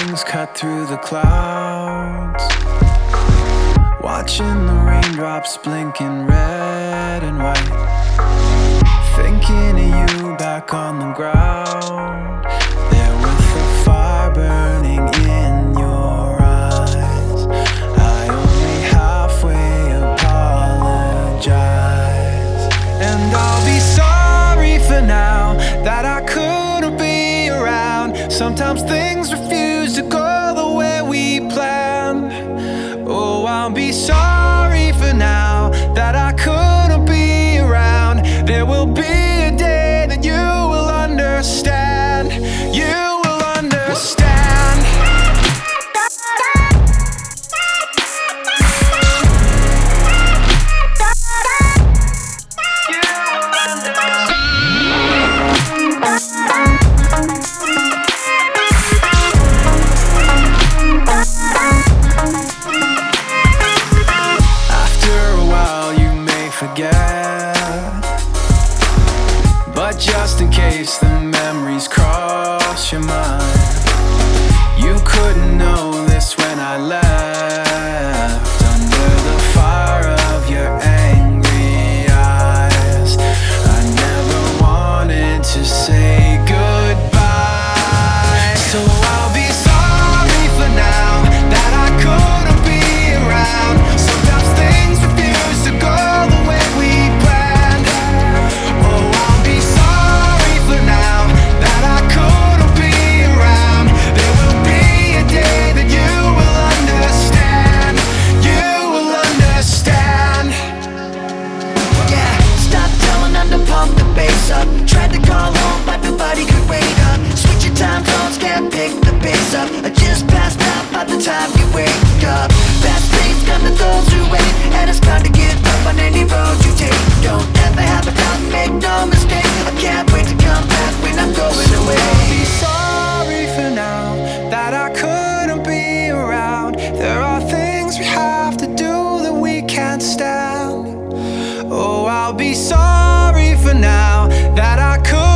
wings cut through the clouds, watching the raindrops blinking red and white, thinking of you back on the ground, there with the fire burning in your eyes. I only halfway apologize, and I'll be sorry for now that I couldn't be around. Sometimes things refuse to go the way we planned. Oh, I'll be sorry for now that I couldn't be around. There will be a day that you will understand. You will understand. You will understand. Forget, but just in case the memories cross your mind, you couldn't know this when I left under the fire of your angry eyes. I never wanted to say goodbye, so I'll be sorry for now that I couldn't be around. Sometimes things refuse to go the way we planned. Oh, I'll be sorry for now that I couldn't be around. There will be a day that you will understand. You will understand. Yeah, stop telling them to pump the bass up. Tried to call home, but nobody could wait up. Switch your time zones, can't pick the pace up. I just passed out by the time you wake up. Fast pace come to those who wait, and it's time to give up on any road you take. Don't ever have a doubt, make no mistake. I can't wait to come back when I'm going away. I'll be sorry for now that I couldn't be around. There are things we have to do that we can't stand. Oh, I'll be sorry for now that I couldn't